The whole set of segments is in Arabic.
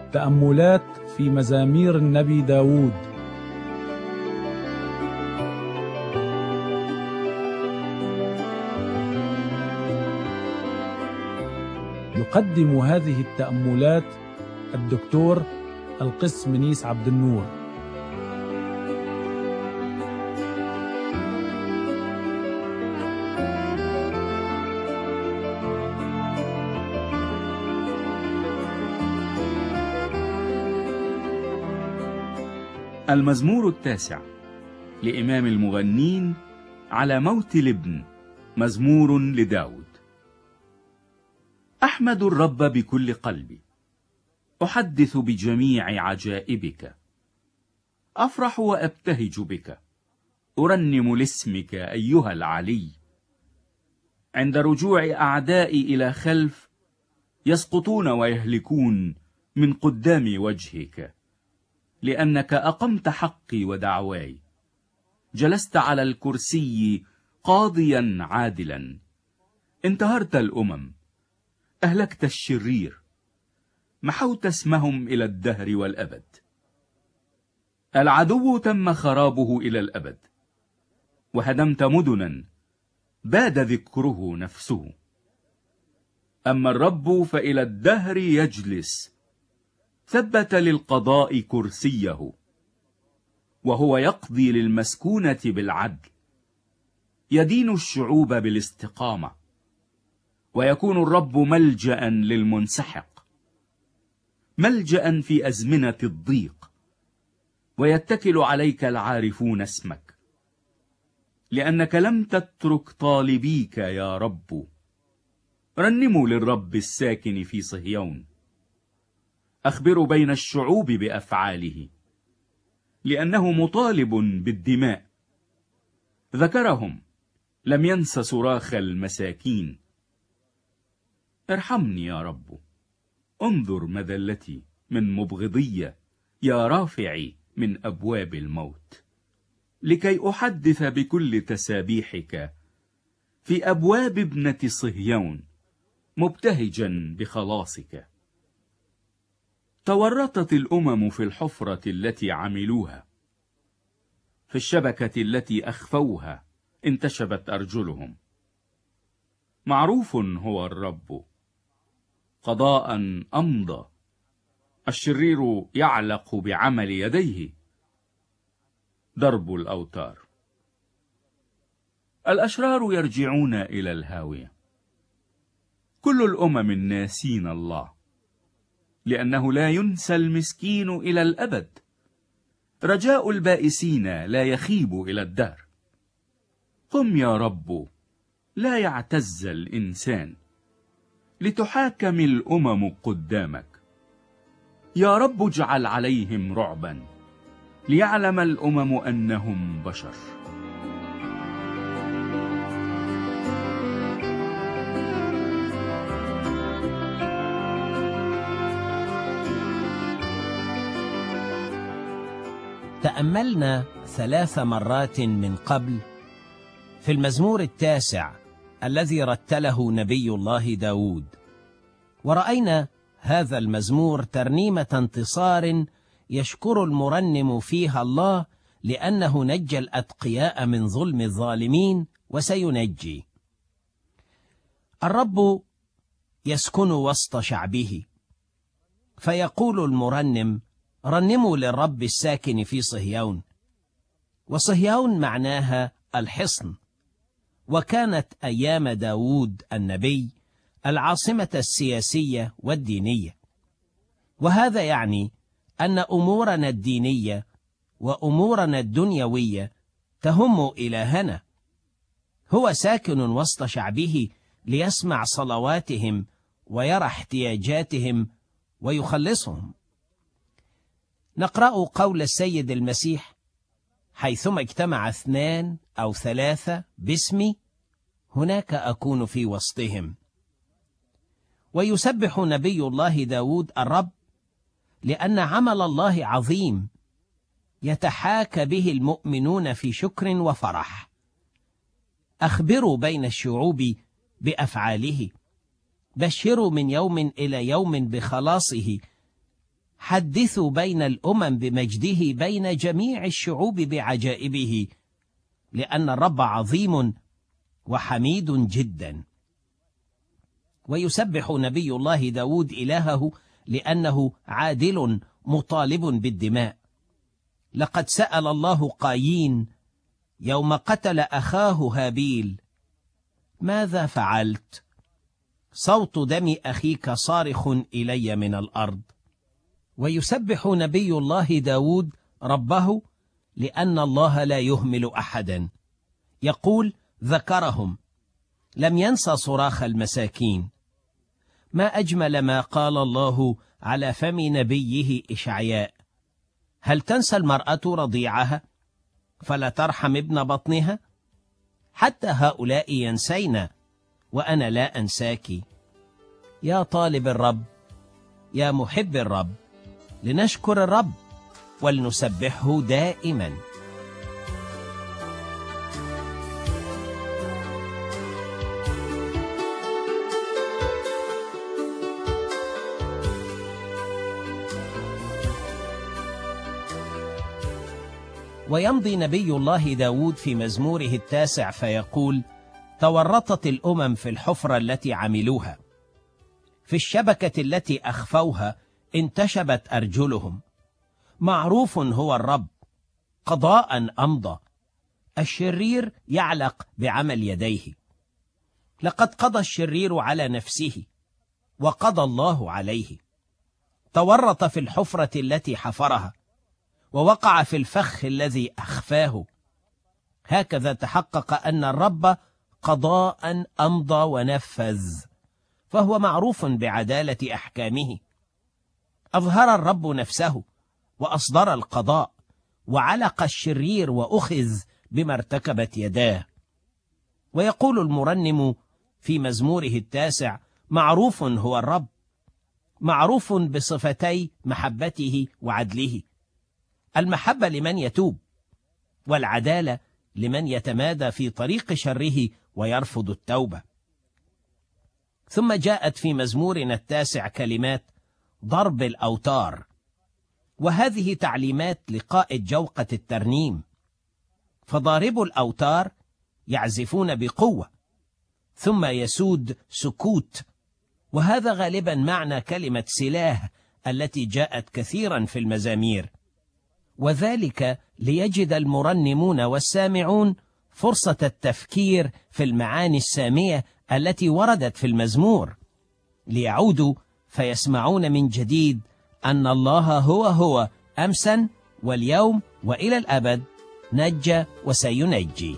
تأملات في مزامير النبي داود. يقدم هذه التأملات الدكتور القس منيس عبد النور. المزمور 9 لإمام المغنين على موت الابن، مزمور لداود. أحمد الرب بكل قلبي، أحدث بجميع عجائبك، أفرح وأبتهج بك، أرنم لاسمك أيها العلي. عند رجوع أعدائي إلى خلف، يسقطون ويهلكون من قدام وجهك، لأنك أقمت حقي ودعواي، جلست على الكرسي قاضيا عادلا. انتهرت الأمم، أهلكت الشرير، محوت اسمهم إلى الدهر والأبد. العدو تم خرابه إلى الأبد، وهدمت مدنا باد ذكره نفسه. أما الرب فإلى الدهر يجلس، ثبت للقضاء كرسيه، وهو يقضي للمسكونة بالعدل، يدين الشعوب بالاستقامة، ويكون الرب ملجأ للمنسحق، ملجأ في أزمنة الضيق، ويتكل عليك العارفون اسمك، لأنك لم تترك طالبيك يا رب. رنموا للرب الساكن في صهيون، أخبروا بين الشعوب بأفعاله، لأنه مطالب بالدماء. ذكرهم، لم ينس صراخ المساكين. ارحمني يا رب، انظر مذلتي من مبغضية، يا رافعي من أبواب الموت، لكي أحدث بكل تسابيحك في أبواب ابنة صهيون، مبتهجا بخلاصك. تورطت الأمم في الحفرة التي عملوها، في الشبكة التي أخفوها انتشبت أرجلهم. معروف هو الرب، قضاء أمضى، الشرير يعلق بعمل يديه. ضرب الأوتار، الأشرار يرجعون إلى الهاوية. كل الأمم الناسين الله، لأنه لا ينسى المسكين إلى الأبد. رجاء البائسين لا يخيب إلى الدهر. قم يا رب، لا يعتز الإنسان، لتحاكم الأمم قدامك. يا رب اجعل عليهم رعبا، ليعلم الأمم أنهم بشر. تأملنا 3 مرات من قبل في المزمور 9 الذي رتله نبي الله داود، ورأينا هذا المزمور ترنيمة انتصار يشكر المرنم فيها الله لأنه نجى الأتقياء من ظلم الظالمين وسينجي. الرب يسكن وسط شعبه، فيقول المرنم: رنموا للرب الساكن في صهيون. وصهيون معناها الحصن، وكانت أيام داود النبي العاصمة السياسية والدينية، وهذا يعني أن أمورنا الدينية وأمورنا الدنيوية تهم إلهنا. هو ساكن وسط شعبه ليسمع صلواتهم ويرى احتياجاتهم ويخلصهم. نقرأ قول السيد المسيح: حيثما اجتمع 2 أو 3 باسمي، هناك أكون في وسطهم. ويسبح نبي الله داود الرب لأن عمل الله عظيم، يتحاكى به المؤمنون في شكر وفرح. أخبروا بين الشعوب بأفعاله، بشروا من يوم إلى يوم بخلاصه، حدثوا بين الأمم بمجده، بين جميع الشعوب بعجائبه، لأن الرب عظيم وحميد جدا. ويسبح نبي الله داود إلهه لأنه عادل مطالب بالدماء. لقد سأل الله قايين يوم قتل أخاه هابيل: ماذا فعلت؟ صوت دم أخيك صارخ إلي من الأرض. ويسبح نبي الله داود ربه لأن الله لا يهمل أحدا. يقول: ذكرهم، لم ينسى صراخ المساكين. ما أجمل ما قال الله على فم نبيه إشعياء: هل تنسى المرأة رضيعها فلا ترحم ابن بطنها؟ حتى هؤلاء ينسين وأنا لا أنساك. يا طالب الرب، يا محب الرب، لنشكر الرب ولنسبحه دائما. ويمضي نبي الله داود في مزموره 9 فيقول: تورطت الأمم في الحفرة التي عملوها، في الشبكة التي أخفوها انتشبت أرجلهم. معروف هو الرب، قضاء أمضى، الشرير يعلق بعمل يديه. لقد قضى الشرير على نفسه وقضى الله عليه. تورط في الحفرة التي حفرها، ووقع في الفخ الذي أخفاه. هكذا تحقق أن الرب قضاء أمضى ونفذ، فهو معروف بعدالة أحكامه. أظهر الرب نفسه وأصدر القضاء، وعلق الشرير وأخذ بما ارتكبت يداه. ويقول المرنم في مزموره 9: معروف هو الرب، معروف بصفتي محبته وعدله. المحبة لمن يتوب، والعدالة لمن يتمادى في طريق شره ويرفض التوبة. ثم جاءت في مزمورنا 9 كلمات ضرب الأوتار، وهذه تعليمات لقائد جوقة الترنيم. فضارب الأوتار يعزفون بقوة، ثم يسود سكوت، وهذا غالبا معنى كلمة سلاح التي جاءت كثيرا في المزامير، وذلك ليجد المرنمون والسامعون فرصة التفكير في المعاني السامية التي وردت في المزمور، ليعودوا فيسمعون من جديد أن الله هو أمسا واليوم وإلى الأبد، نجى وسينجي.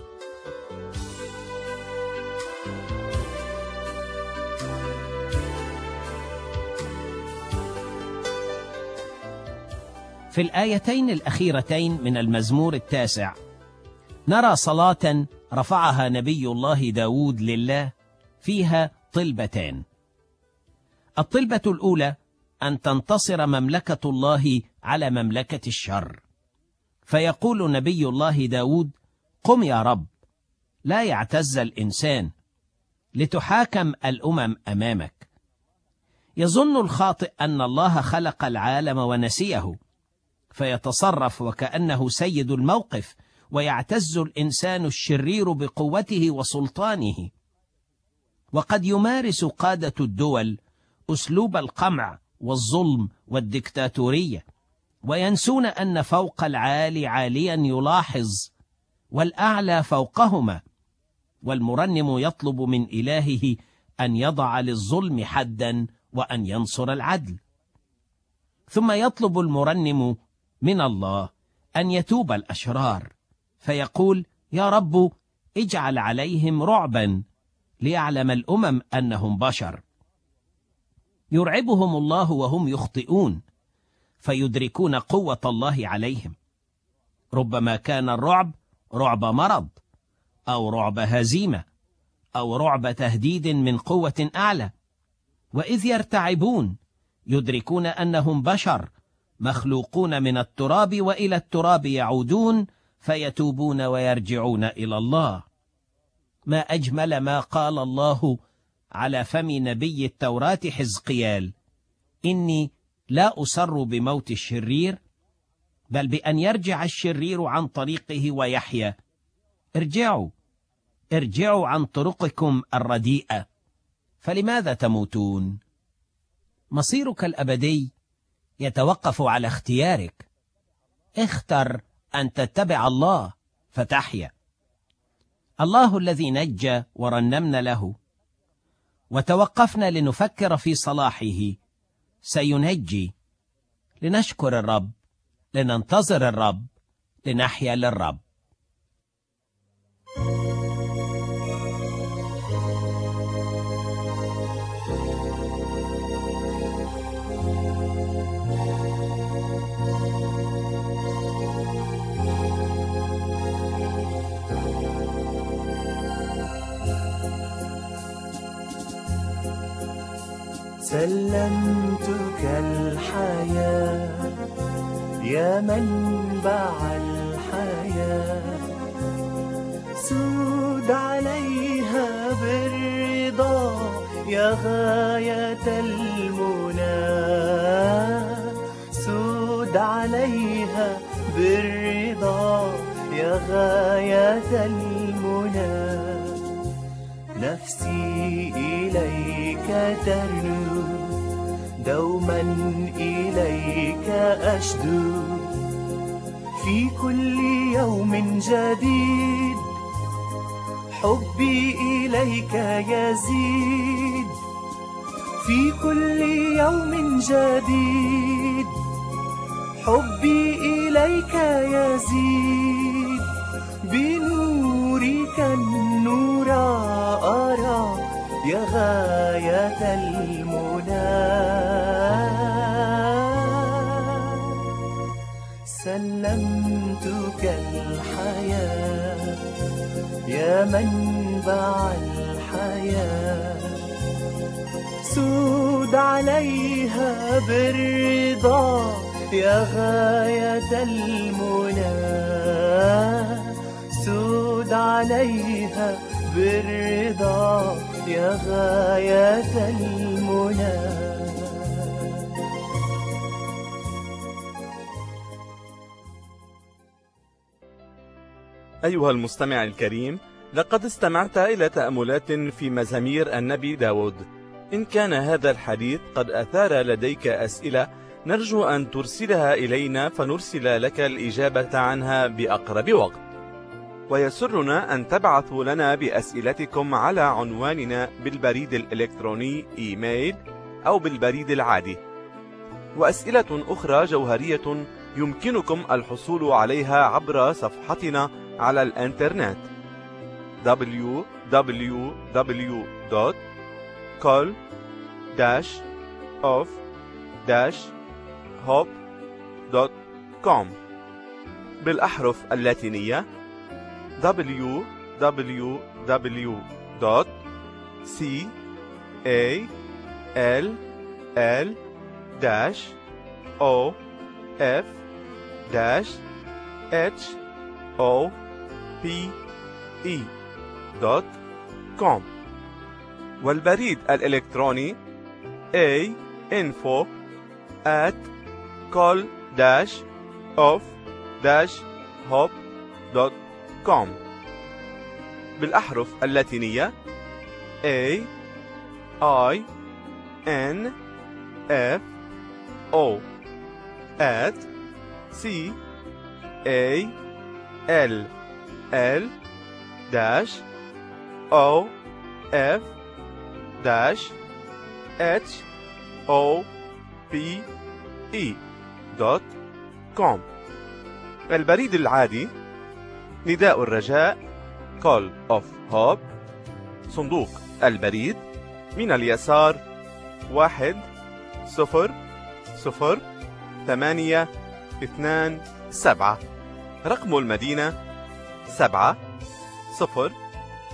في الآيتين الأخيرتين من المزمور 9 نرى صلاة رفعها نبي الله داود لله، فيها طلبتان. الطلبة الأولى أن تنتصر مملكة الله على مملكة الشر، فيقول نبي الله داود: قم يا رب، لا يعتز الإنسان، لتحاكم الأمم أمامك. يظن الخاطئ أن الله خلق العالم ونسيه، فيتصرف وكأنه سيد الموقف، ويعتز الإنسان الشرير بقوته وسلطانه. وقد يمارس قادة الدول أسلوب القمع والظلم والدكتاتورية، وينسون أن فوق العالي عاليا يلاحظ، والأعلى فوقهما. والمرنم يطلب من إلهه أن يضع للظلم حدا وأن ينصر العدل. ثم يطلب المرنم من الله أن يتوب الأشرار، فيقول: يا رب، اجعل عليهم رعبا ليعلم الأمم أنهم بشر. يرعبهم الله وهم يخطئون، فيدركون قوة الله عليهم. ربما كان الرعب رعب مرض، أو رعب هزيمة، أو رعب تهديد من قوة أعلى، وإذ يرتعبون يدركون أنهم بشر مخلوقون من التراب، وإلى التراب يعودون، فيتوبون ويرجعون إلى الله. ما أجمل ما قال الله على فم نبي التوراة حزقيال: إني لا أسر بموت الشرير، بل بأن يرجع الشرير عن طريقه ويحيا. ارجعوا عن طرقكم الرديئة، فلماذا تموتون؟ مصيرك الأبدي يتوقف على اختيارك. اختر أن تتبع الله فتحيا. الله الذي نجى ورنمنا له وتوقفنا لنفكر في صلاحه سينجي. لنشكر الرب، لننتظر الرب، لنحيا للرب. سلمتك الحياة يا منبع الحياة، سود عليها بالرضا يا غاية المنى، سود عليها بالرضا يا غاية المنى. نفسي إليك ترنو، دوما إليك أشدو، في كل يوم جديد حبي إليك يزيد، في كل يوم جديد حبي إليك يزيد، بنورك النور أرى يا غاية المنى. سلمتك الحياة يا منبع الحياة، سود عليها بالرضا يا غاية المنى، سود عليها بالرضا يا غاية المنى. أيها المستمع الكريم، لقد استمعت إلى تأملات في مزامير النبي داود. إن كان هذا الحديث قد أثار لديك أسئلة، نرجو أن ترسلها إلينا فنرسل لك الإجابة عنها بأقرب وقت. ويسرنا أن تبعثوا لنا بأسئلتكم على عنواننا بالبريد الإلكتروني إيميل أو بالبريد العادي. وأسئلة أخرى جوهرية يمكنكم الحصول عليها عبر صفحتنا على الإنترنت www.call-of-hope.com بالأحرف اللاتينية www.call-of-hope.com والبريد الإلكتروني info@call-of-hope.com بالأحرف اللاتينية CALL-OFF@CALL-OFF.com البريد العادي نداء الرجاء Call of Hope، صندوق البريد من اليسار 100-827، رقم المدينة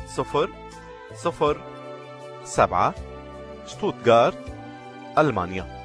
70007، شتوتغارت، ألمانيا.